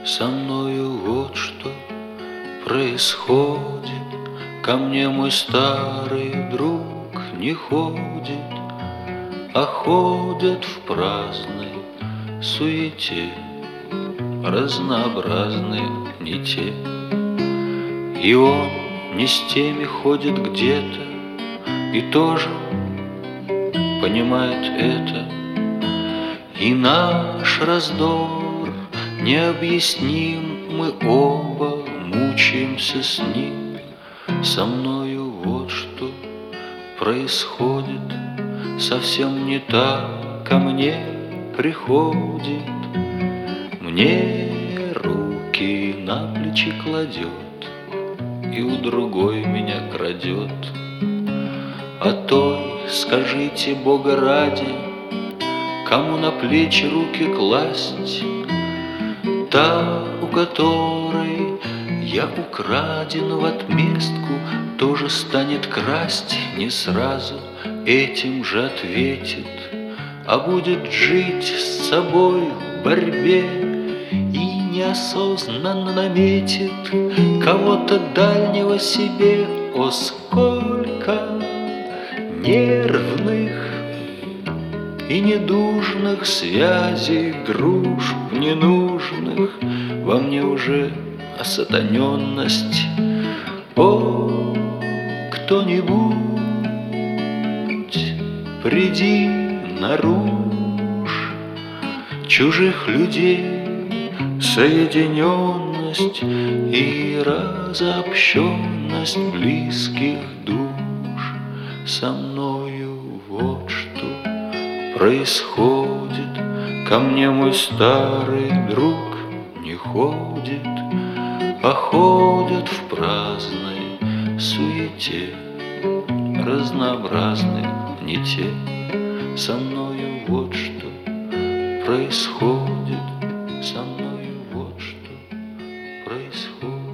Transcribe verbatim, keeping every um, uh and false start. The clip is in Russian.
Со мною вот что происходит. Ко мне мой старый друг не ходит, а ходят в праздной суете разнообразные не те. И он не с теми ходит где-то и тоже понимает это. И наш раздор необъясним, мы оба мучаемся с ним. Со мною вот что происходит, совсем не так ко мне приходит. Мне руки на плечи кладет и у другой меня крадет. А той, скажите Бога ради, кому на плечи руки класть? Та, у которой я украден в отместку, тоже станет красть не сразу, этим же ответит, а будет жить с собой в борьбе и неосознанно наметит кого-то дальнего себе. О, сколько нервных и недужных связей, дружб ненужных, во мне уже осатаненность. О, кто-нибудь, приди наружь чужих людей, соединенность и разобщенность близких душ. Со мною вот что происходит. Ко мне мой старый друг не ходит, а ходят в праздной суете разнообразные не те. Со мною вот что происходит, со мною вот что происходит.